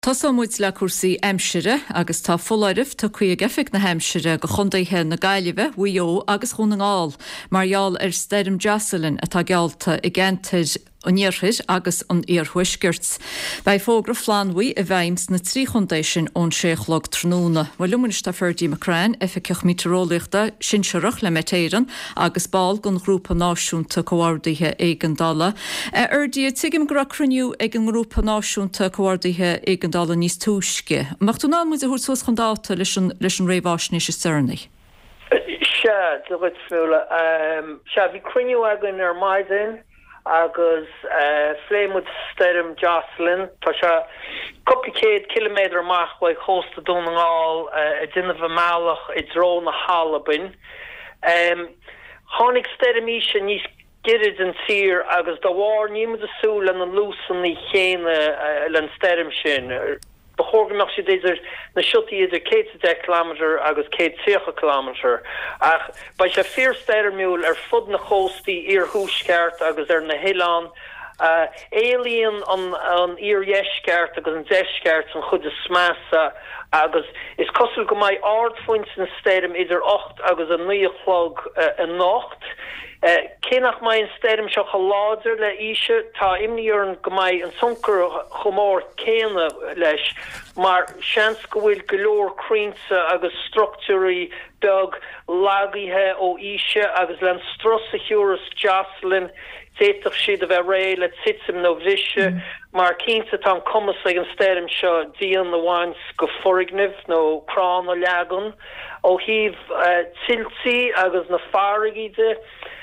Tásá muid le cuasaí aimsire agus tá foláirih tá chuig gefic na heimsire go chundaithe na gaiileh uo agus chunaáil, marall Steirim Jocelyn atá gealta I gentir Oníorthid agus an Iarhuisgurt. Bei fógra flanhui a bheims na trí chundéisisin ón séchlog tróna. Luminista Ferdi Macrain efficech meteorológiachta sin seirech le metéiran agus ball gon grúpa náisiúnta comhordaithe éigandala. Ardí tuigim go cruniú ag an grúpa náisiúnta comhordaithe éigandala níos túisce. Mach tú ná muid a thuairsos chudáta leis an réomhhaisnéis is Cernaigh. Se, dúgad fiúla. Se, bhí cruniú agan ar maidin agus Fléimid Steirim Jocelyn tá se cuplicéad kilometer amach bhaid chósta dúnaáil a duine bh meallach I dró na Halabin. Tháinig Steirim íse níos girid an tír agus do bhhar níimiid asúil an lúsan í chéine len Steirim sin. Behoorgemach si déidir na siútaí idir 110 km agus 130 km. Ach, bei se 4 steirmiúil fud na chóstaí Iarhuisgurt agus na Hián, éilíonn an Iarhuisgurt agus an Deisgurt an chud is smasa agus is cosúil go mbeidh ardfoint na steirim idir 8 agus an 9 a nacht. Cénach mai an steirim seo chaláidir le ise tá imníorn go mbeidh an suncar chomór céine leis mar seans go bhfuil go leor crainte agus structúraí beag lagaithe ó ise agus len stros a Thuras Jocelyn déitach siad a bheith ré le titsim nó bhise mar cínta tá cumas ag an steirim seo díon na bhains go forighnimh nó crán ó leagan ó híh tiltí agus na farigide.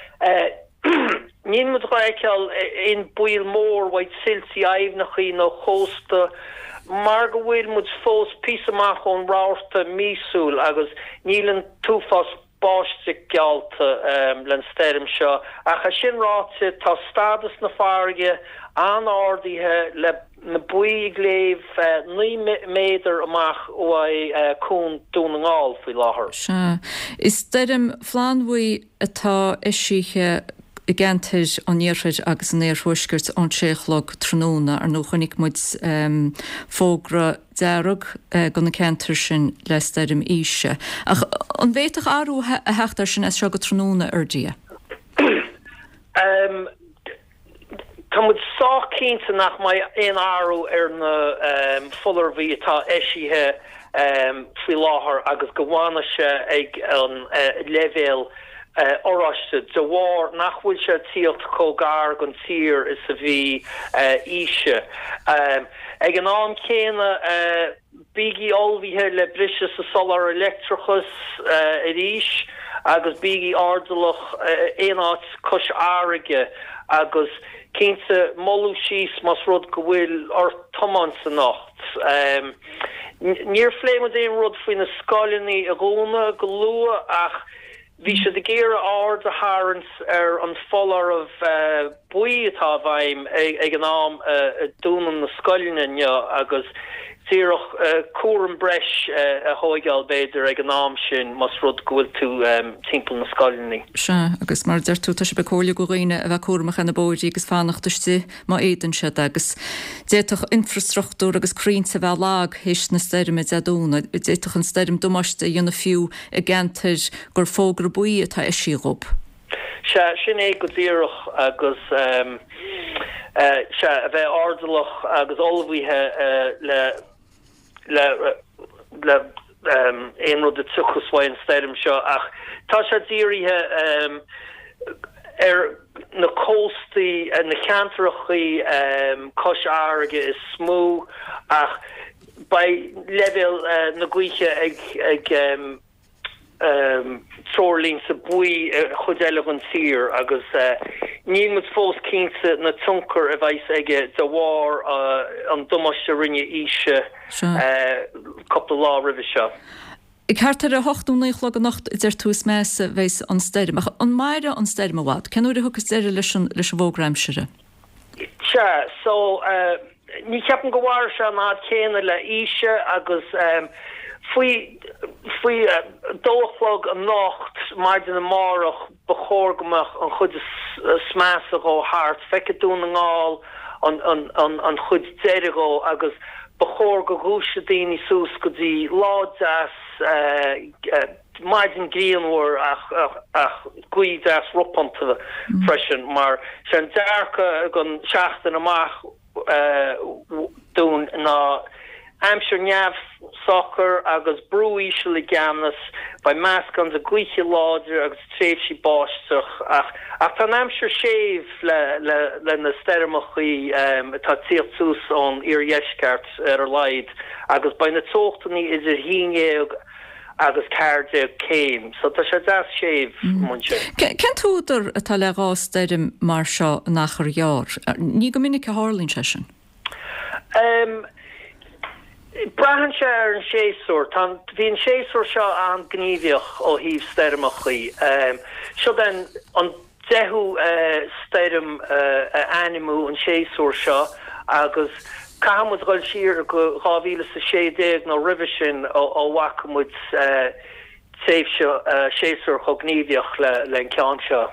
Níl mu ráiciil in buil mór waid siltí aimhnachaí nó chósta mar go bhfuil mud fós pís amach ón ráirta mísúil agus nílan túfas báiste gealta len steirim seo ach a sin ráte tá stadas na farige an ádaithe le na buí gléibh 9 méadar amach ó cún dúnaáil faoi láthair. Is Steirim flanhui atá isíthe I gentir an Iarhuid agus an Iarhuisgurt an séchlog tróna ar nó chunig muid fógra dearug go na centir sin le Steirim ise. Ach an bhéiteach áú a heachtar sin is seo go tróna ardí. Tá muid sách cínta nach mai éon áú ar na fullarmhí atá eisithe faoi láthair agus go bhhainise ag an levéal oriste de war nachhfuil se tíocht cógar gon tír is a bhí ise. Ag an an céine bíigi olmhíthe le brise sa solar electrachus a ríis agus bíigi ardalach éáit cos áige agus cínta molú síos mas rud go bhfuil ar toman sa nacht. Níor fléimid éon rud faoin na scoilíní a gúna go lua ach Bhí sé de géire ard a Harrans ar an follar of buí atá bhaim ag an am dúnan na scoilíne agus tíoch cuam breis a hóigeal beidir ag an am sin mas rud gohfuil tú timppla na scoilíní. Se agus mar deir tú tá sé becóla go réine a bheith cuamach na bóidí agus fánachtaiste má éan se agus déach infrastruchtúr agus crínta bheith lag hééis na steirim a dúna déach an steirim domáiste dhéanana fiú a gentir gur fógra buí atá isírob. Se sin é go dtíoch agus se a bheith ardalach agus olmhíthe le éon rud a tuchasháin steirim seo ach tá sé díirithe ar na cóstaí na cheantrachaí cos áige is smú ach bei level na gcuiche ag trolín sa buí chudeile an tír agus níl mu fós cínsa na tuncar a bheith aige de bhhar an dumaiste rinne ise couple lá rih seo. Ik hartar a 8:09 a nacht is tús meise bheits an steirim. Ach an maire an steirim bhád. Ken úr thugus deire leis bhógramsere? Se, so ní ceapan go bhhair se ná céine le ise agus Fui dóchlog an nacht mar den marach bechorgamach an chud smásach ó hart feice dún an gáil an chud deirigó agus bechor go gúise daoine sús go dtí láid as maidin gríanhór ach guid as rupanta freisin, mar se an dearcha gon seachtain amach dún ná Amsir neamh soccer agus brúíisiúla gamnas ba meascans a gcuiche láidir agus tréifhsí báisteach ach tá Amsir séh le na steirmechaí atá tíocht sús ón iarhéisceart ar leid agus ba na tóchtaní idir híine agus cairde céim, so tá sé deas séh munse. Cén túidir atá le gá steirim mar seo nach ar jaar? Ní go minic a hálín se sin? Brahan sé ar an séúir, tá bhíon séúir seo an gníomhioch ó híomh steirmechaí. Seo den an 10 steirim animú an séúir seo agus Cahamud goil siar go 2016 nó rivisin ó wacamud séúir chogníomhioch le ceann seo.